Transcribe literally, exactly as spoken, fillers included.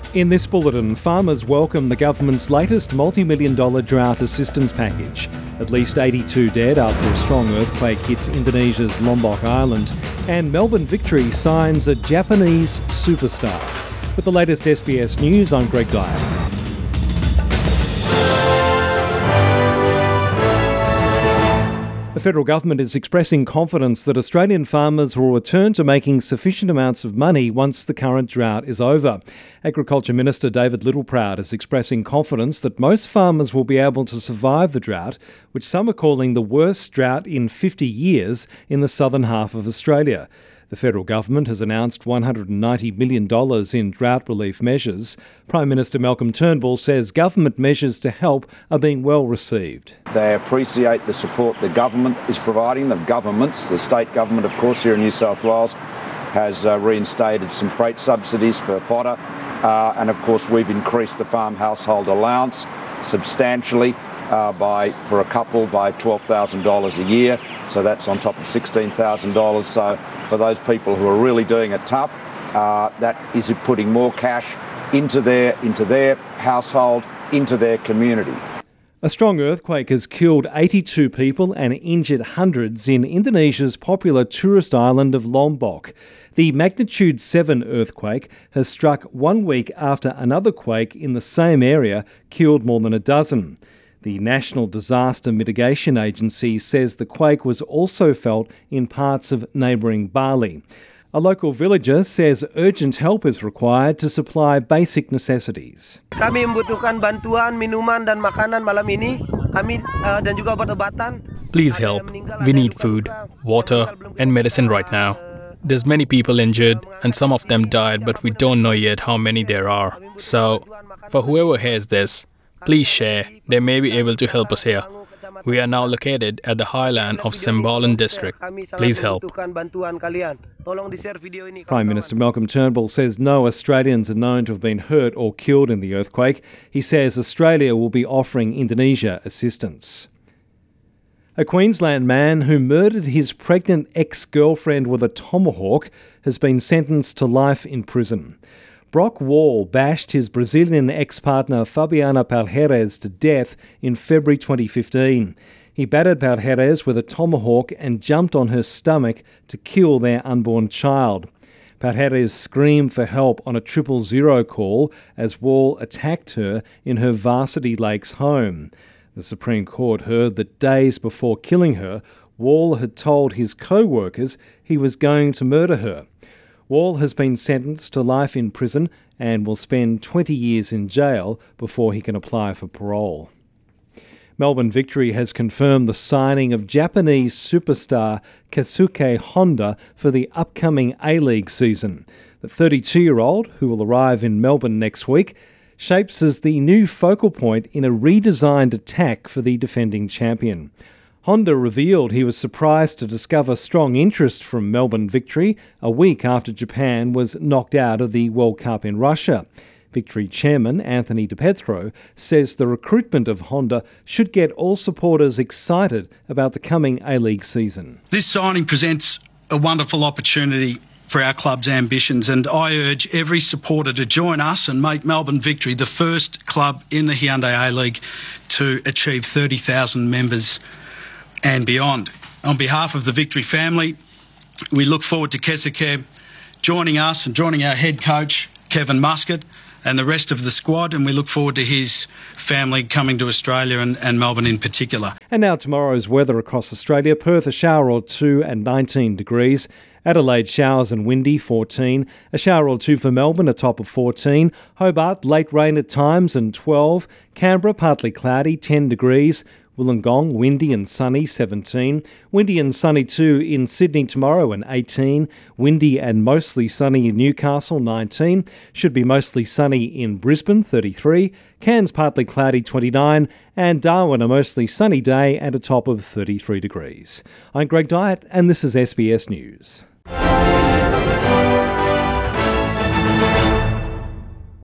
In this bulletin, farmers welcome the government's latest multi-million dollar drought assistance package. At least eighty-two dead after a strong earthquake hits Indonesia's Lombok Island. And Melbourne Victory signs a Japanese superstar. With the latest S B S News, I'm Greg Dyer. The federal government is expressing confidence that Australian farmers will return to making sufficient amounts of money once the current drought is over. Agriculture Minister David Littleproud is expressing confidence that most farmers will be able to survive the drought, which some are calling the worst drought in fifty years in the southern half of Australia. The federal government has announced one hundred ninety million dollars in drought relief measures. Prime Minister Malcolm Turnbull says government measures to help are being well received. They appreciate the support the government is providing. The governments, the state government, of course, here in New South Wales, has uh, reinstated some freight subsidies for fodder. Uh, and, of course, we've increased the farm household allowance substantially uh, by, for a couple, by twelve thousand dollars a year. So that's on top of sixteen thousand dollars. So for those people who are really doing it tough, uh, that is putting more cash into their into their household, into their community. A strong earthquake has killed eighty-two people and injured hundreds in Indonesia's popular tourist island of Lombok. The magnitude seven earthquake has struck one week after another quake in the same area killed more than a dozen. The National Disaster Mitigation Agency says the quake was also felt in parts of neighbouring Bali. A local villager says urgent help is required to supply basic necessities. Kami membutuhkan bantuan minuman dan makanan malam ini. Kami uh, dan juga obat-obatan. Please help. We need food, water and medicine right now. There's many people injured and some of them died, but we don't know yet how many there are. So, for whoever hears this, please share. They may be able to help us here. We are now located at the highland of Sembalan district. Please help. Prime Minister Malcolm Turnbull says no Australians are known to have been hurt or killed in the earthquake. He says Australia will be offering Indonesia assistance. A Queensland man who murdered his pregnant ex-girlfriend with a tomahawk has been sentenced to life in prison. Brock Wall bashed his Brazilian ex-partner Fabiana Palheres to death in February twenty fifteen. He battered Palheres with a tomahawk and jumped on her stomach to kill their unborn child. Palheres screamed for help on a triple zero call as Wall attacked her in her Varsity Lakes home. The Supreme Court heard that days before killing her, Wall had told his co-workers he was going to murder her. Wall has been sentenced to life in prison and will spend twenty years in jail before he can apply for parole. Melbourne Victory has confirmed the signing of Japanese superstar Keisuke Honda for the upcoming A-League season. The thirty-two-year-old, who will arrive in Melbourne next week, shapes as the new focal point in a redesigned attack for the defending champion. Honda revealed he was surprised to discover strong interest from Melbourne Victory a week after Japan was knocked out of the World Cup in Russia. Victory chairman Anthony Di Pietro says the recruitment of Honda should get all supporters excited about the coming A-League season. This signing presents a wonderful opportunity for our club's ambitions, and I urge every supporter to join us and make Melbourne Victory the first club in the Hyundai A-League to achieve thirty thousand members and beyond. On behalf of the Victory family, we look forward to Keisuke joining us and joining our head coach, Kevin Muscat, and the rest of the squad, and we look forward to his family coming to Australia and, and Melbourne in particular. And now tomorrow's weather across Australia. Perth, a shower or two and nineteen degrees. Adelaide, showers and windy, fourteen. A shower or two for Melbourne, a top of fourteen. Hobart, late rain at times and twelve. Canberra, partly cloudy, ten degrees. Wollongong, windy and sunny, seventeen. Windy and sunny too in Sydney tomorrow and eighteen. Windy and mostly sunny in Newcastle, nineteen. Should be mostly sunny in Brisbane, thirty-three. Cairns partly cloudy, twenty-nine. And Darwin a mostly sunny day and a top of thirty-three degrees. I'm Greg Dyatt and this is S B S News.